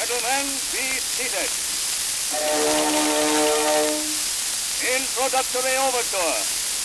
Gentlemen, be seated. Introductory overture.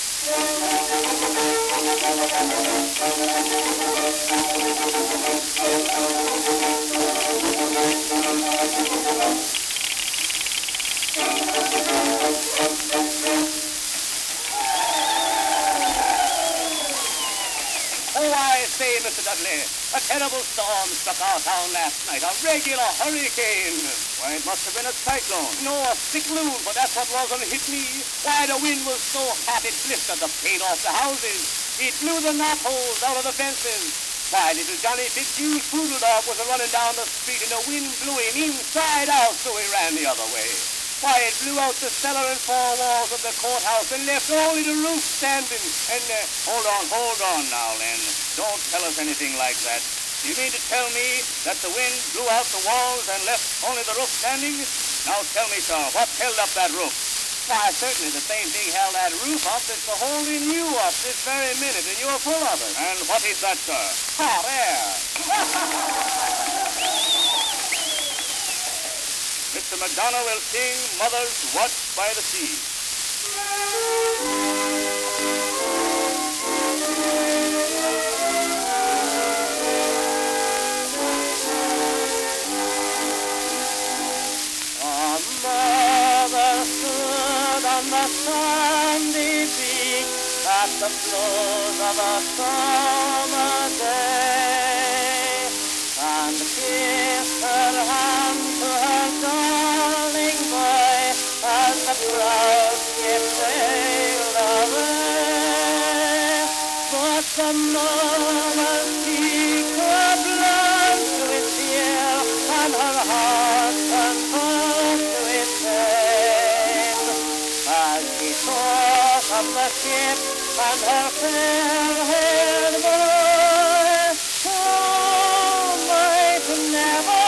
Oh, I say, Mr. Dudley, a terrible storm struck our town last night, a regular hurricane. Why, it must have been a cyclone. No, a cyclone, but that's what was and hit me. Why, the wind was so hot it blistered the paint off the houses. It blew the knotholes out of the fences. Why, little Johnny Fitzhugh's poodle dog was running down the street and the wind blew him inside out, so he ran the other way. Why, it blew out the cellar and four walls of the courthouse and left only the roof standing. And, hold on now, Len. Don't tell us anything like that. You mean to tell me that the wind blew out the walls and left only the roof standing? Now tell me, sir, what held up that roof? Why, certainly the same thing held that roof up that's holding you up this very minute, and you're full of it. And what is that, sir? Hot air. Mr. McDonough will sing Mother's Watch by the Sea. A mother stood on the sandy beach at the close of a summer day and kissed her hand to her darling boy as the proud ship sailed away. But the moment she could learn to its ear and her heart turned cold to its pain, as she thought of the ship and her fair-haired boy, who might never